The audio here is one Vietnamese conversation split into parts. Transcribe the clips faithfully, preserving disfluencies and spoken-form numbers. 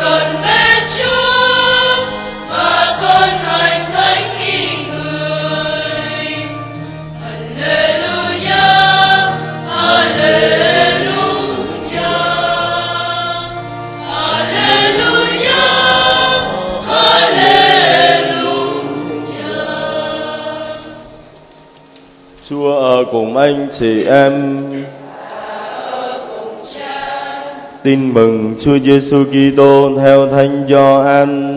Con bé Chúa và con hành thánh khi người. Hallelujah, Hallelujah, Hallelujah, Hallelujah. Chúa ở cùng anh chị em. Tin mừng Chúa Giêsu Kitô theo Thánh Gioan.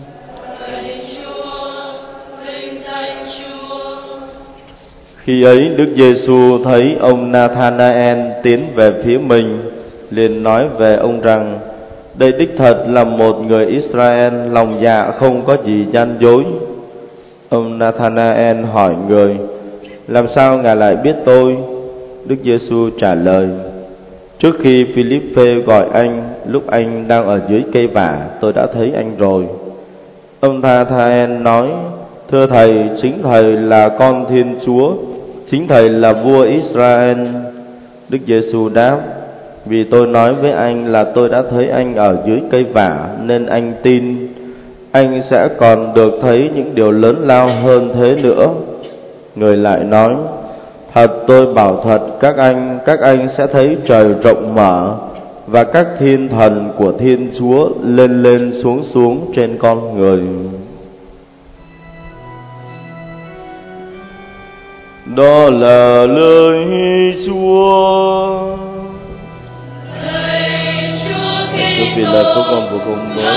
Khi ấy Đức Giêsu thấy ông Nathanael tiến về phía mình, liền nói về ông rằng: đây đích thật là một người Israel lòng dạ không có gì gian dối. Ông Nathanael hỏi người: làm sao ngài lại biết tôi? Đức Giêsu trả lời: trước khi Philippe gọi anh, lúc anh đang ở dưới cây vả, tôi đã thấy anh rồi. Ông Nathanael nói: thưa thầy, chính thầy là con Thiên Chúa, chính thầy là vua Israel. Đức Giêsu đáp: vì tôi nói với anh là tôi đã thấy anh ở dưới cây vả nên anh tin. Anh sẽ còn được thấy những điều lớn lao hơn thế nữa. Người lại nói: thật tôi bảo thật các anh, các anh sẽ thấy trời rộng mở và các thiên thần của Thiên Chúa lên lên xuống xuống trên con người. Đó là lời Chúa. Chúa vì lời phúc âm của công bố.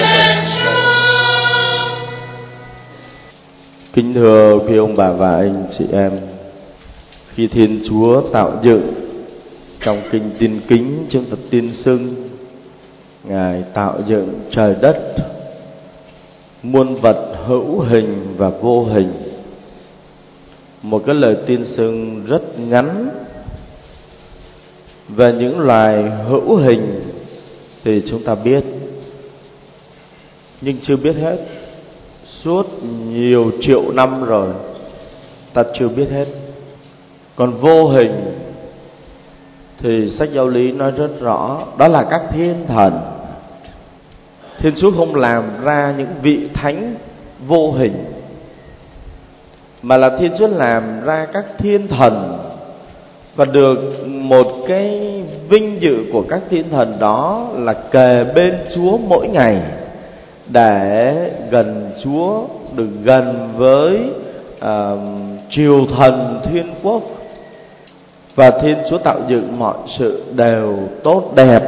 Kính thưa quý ông bà và anh chị em, khi Thiên Chúa tạo dựng, trong kinh Tin Kính chúng ta tin xưng Ngài tạo dựng trời đất, muôn vật hữu hình và vô hình. Một cái lời tin xưng rất ngắn. Về những loài hữu hình thì chúng ta biết, nhưng chưa biết hết. Suốt nhiều triệu năm rồi ta chưa biết hết. Còn vô hình thì sách Giáo lý nói rất rõ, đó là các thiên thần. Thiên Chúa không làm ra những vị thánh vô hình, mà là Thiên Chúa làm ra các thiên thần. Và được một cái vinh dự của các thiên thần đó là kề bên Chúa mỗi ngày, để gần Chúa, được gần với uh, triều thần thiên quốc. Và Thiên Chúa tạo dựng mọi sự đều tốt đẹp.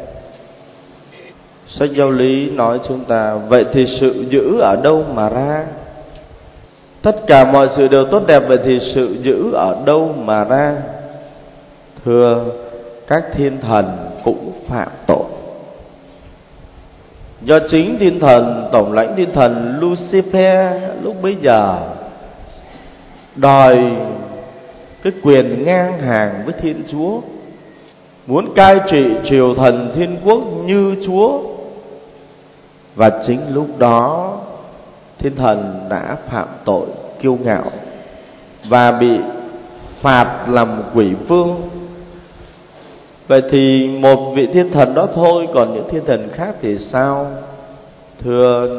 Sách Giáo lý nói chúng ta: vậy thì sự dữ ở đâu mà ra? Tất cả mọi sự đều tốt đẹp, vậy thì sự dữ ở đâu mà ra? Thưa, các thiên thần cũng phạm tội. Do chính thiên thần, tổng lãnh thiên thần Lucifer lúc bấy giờ đòi cái quyền ngang hàng với Thiên Chúa, muốn cai trị triều thần thiên quốc như Chúa. Và chính lúc đó thiên thần đã phạm tội kiêu ngạo và bị phạt làm quỷ vương. Vậy thì một vị thiên thần đó thôi, còn những thiên thần khác thì sao? Thưa,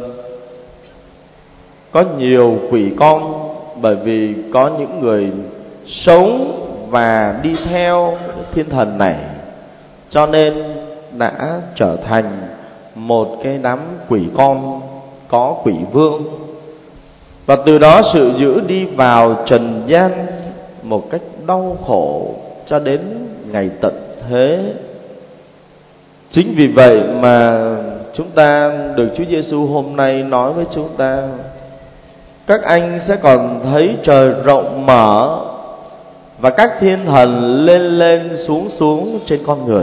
có nhiều quỷ con, bởi vì có những người sống và đi theo thiên thần này, cho nên đã trở thành một cái đám quỷ con có quỷ vương. Và từ đó sự dữ đi vào trần gian một cách đau khổ cho đến ngày tận thế. Chính vì vậy mà chúng ta được Chúa Giêsu hôm nay nói với chúng ta: các anh sẽ còn thấy trời rộng mở và các thiên thần lên lên xuống xuống trên con người.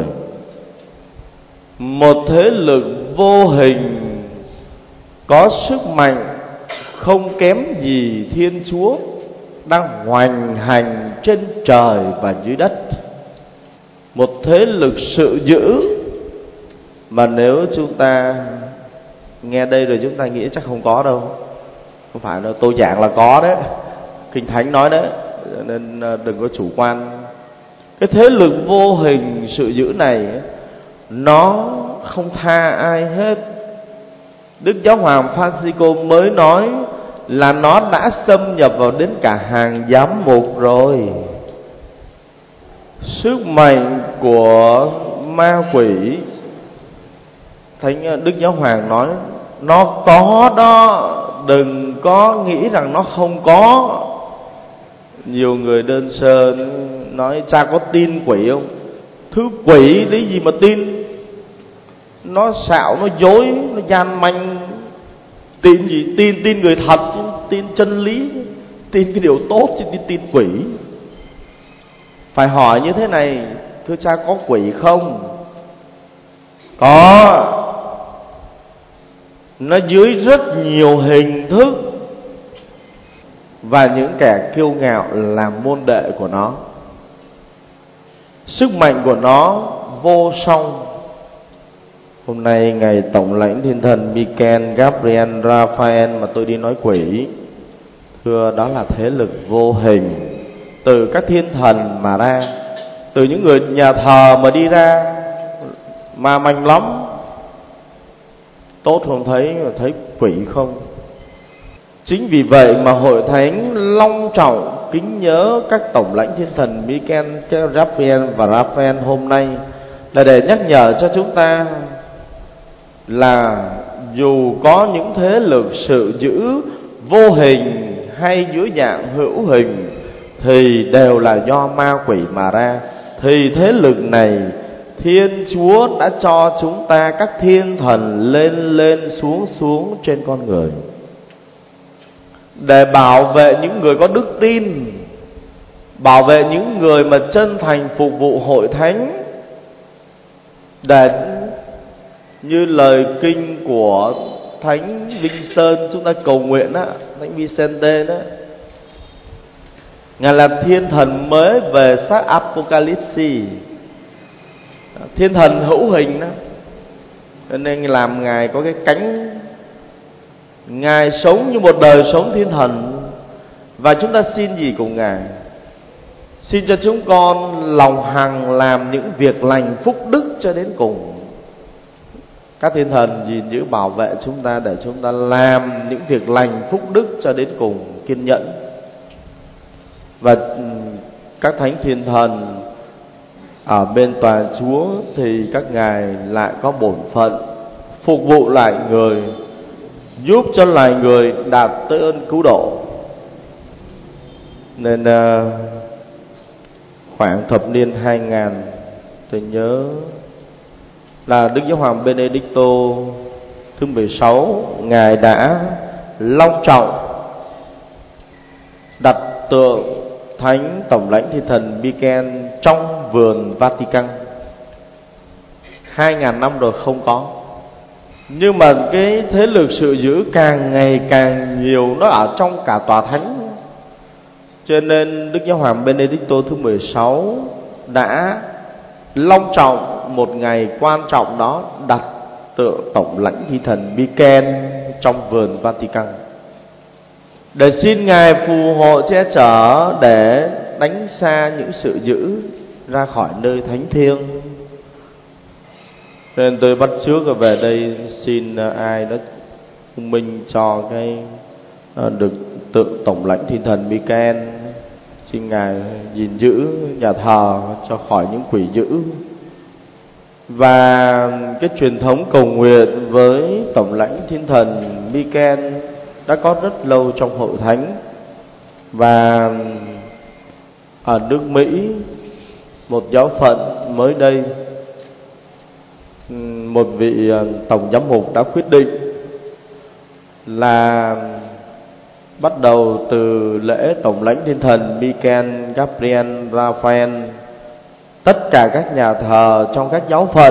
Một thế lực vô hình có sức mạnh không kém gì Thiên Chúa đang hoành hành trên trời và dưới đất. Một thế lực sự dữ mà nếu chúng ta nghe đây rồi chúng ta nghĩ chắc không có đâu. Không phải đâu, tôi giảng là có đấy, Kinh Thánh nói đấy, nên đừng có chủ quan. Cái thế lực vô hình sự dữ này nó không tha ai hết. Đức Giáo hoàng Francisco mới nói là nó đã xâm nhập vào đến cả hàng giám mục rồi. Sức mạnh của ma quỷ, Thánh Đức Giáo hoàng nói nó có đó, đừng có nghĩ rằng nó không có. Nhiều người đơn sơ nói cha có tin quỷ không? Thứ quỷ đấy gì mà tin? Nó xạo, nó dối, nó gian manh. Tin gì? Tin tin người thật chứ, tin chân lý, tin cái điều tốt chứ đi tin quỷ. Phải hỏi như thế này: thưa cha, có quỷ không? Có. Nó dưới rất nhiều hình thức, và những kẻ kiêu ngạo làm môn đệ của nó. Sức mạnh của nó vô song. Hôm nay ngày Tổng lãnh Thiên thần Michael, Gabriel, Raphael mà tôi đi nói quỷ, thưa đó là thế lực vô hình từ các thiên thần mà ra, từ những người nhà thờ mà đi ra, mà manh lắm. Tốt không thấy, mà thấy quỷ không. Chính vì vậy mà hội thánh long trọng kính nhớ các tổng lãnh thiên thần Michael, Gabriel và Raphael hôm nay là để nhắc nhở cho chúng ta là dù có những thế lực sự dữ vô hình hay dưới dạng hữu hình thì đều là do ma quỷ mà ra. Thì thế lực này Thiên Chúa đã cho chúng ta các thiên thần lên lên xuống xuống trên con người, để bảo vệ những người có đức tin, bảo vệ những người mà chân thành phục vụ hội thánh, để như lời kinh của Thánh Vinh Sơn chúng ta cầu nguyện á, Thánh Vicente đó, Ngài là thiên thần mới về sách Apocalypse, thiên thần hữu hình đó, cho nên làm Ngài có cái cánh. Ngài sống như một đời sống thiên thần. Và chúng ta xin gì cùng Ngài? Xin cho chúng con lòng hằng làm những việc lành phúc đức cho đến cùng. Các thiên thần gìn giữ bảo vệ chúng ta để chúng ta làm những việc lành phúc đức cho đến cùng, kiên nhẫn. Và các thánh thiên thần ở bên tòa Chúa thì các ngài lại có bổn phận phục vụ lại người, giúp cho loài người đạt tới ơn cứu độ. Nên uh, khoảng thập niên hai nghìn, tôi nhớ là Đức Giáo hoàng Benedicto thứ mười sáu, Ngài đã long trọng đặt tượng Thánh Tổng lãnh Thiên thần Michael trong vườn Vatican. Hai ngàn năm rồi không có. Nhưng mà cái thế lực sự dữ càng ngày càng nhiều, nó ở trong cả tòa thánh. Cho nên Đức Giáo hoàng Benedicto thứ mười sáu đã long trọng một ngày quan trọng đó, đặt tượng Tổng lãnh Thiên thần Michael trong vườn Vatican, để xin Ngài phù hộ che chở, để đánh xa những sự dữ ra khỏi nơi thánh thiêng. Nên tôi bắt chước rồi về đây xin ai đó thông minh cho cái được tượng Tổng lãnh Thiên thần Michael, xin Ngài gìn giữ nhà thờ cho khỏi những quỷ dữ. Và cái truyền thống cầu nguyện với Tổng lãnh Thiên thần Michael đã có rất lâu trong hội thánh. Và ở nước Mỹ, một giáo phận mới đây, một vị tổng giám mục đã quyết định là bắt đầu từ lễ Tổng lãnh Thiên thần Michael, Gabriel, Raphael, tất cả các nhà thờ trong các giáo phận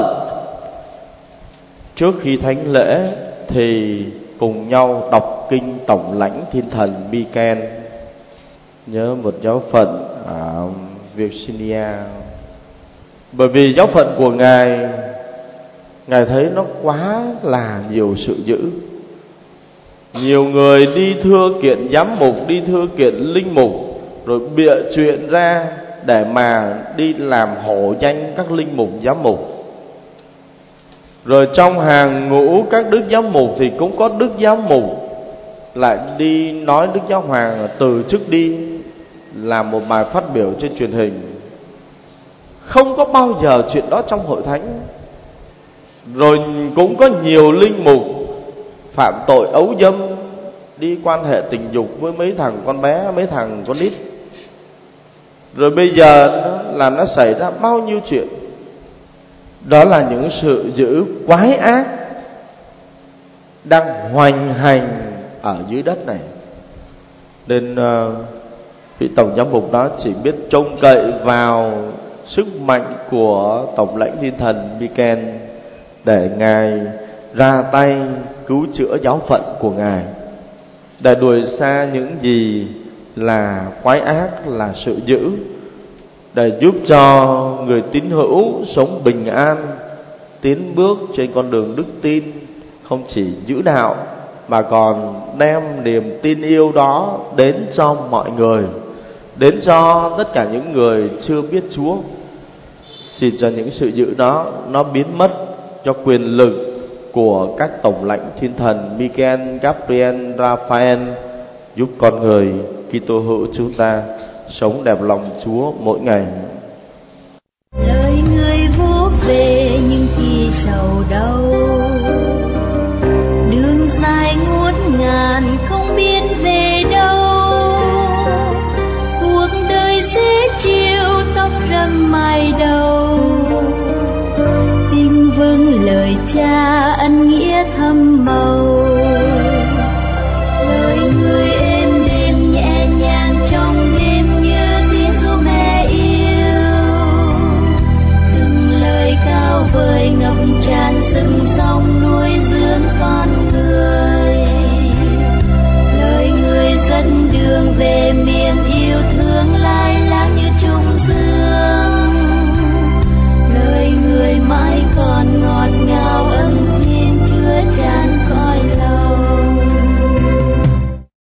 trước khi thánh lễ thì cùng nhau đọc kinh Tổng lãnh Thiên thần Michael. Nhớ một giáo phận ở Virginia, bởi vì giáo phận của Ngài, Ngài thấy nó quá là nhiều sự dữ. Nhiều người đi thưa kiện giám mục, đi thưa kiện linh mục, rồi bịa chuyện ra để mà đi làm hổ danh các linh mục giám mục. Rồi trong hàng ngũ các đức giám mục thì cũng có đức giám mục lại đi nói Đức Giáo Hoàng từ chức đi làm một bài phát biểu trên truyền hình. Không có bao giờ chuyện đó trong hội thánh. Rồi cũng có nhiều linh mục phạm tội ấu dâm, đi quan hệ tình dục với mấy thằng con bé, mấy thằng con nít. Rồi bây giờ là nó xảy ra bao nhiêu chuyện. Đó là những sự dữ quái ác đang hoành hành ở dưới đất này. Nên uh, vị tổng giám mục đó chỉ biết trông cậy vào sức mạnh của tổng lãnh thiên thần Michael để Ngài ra tay cứu chữa giáo phận của Ngài, để đuổi xa những gì là quái ác, là sự dữ, để giúp cho người tín hữu sống bình an, tiến bước trên con đường đức tin, không chỉ giữ đạo mà còn đem niềm tin yêu đó đến cho mọi người, đến cho tất cả những người chưa biết Chúa. Xin cho những sự dữ đó nó biến mất, cho quyền lực của các tổng lãnh thiên thần Michael, Gabriel, Raphael giúp con người Kitô hữu chúng ta sống đẹp lòng Chúa mỗi ngày. Lời người vuốt về những khi sầu đau,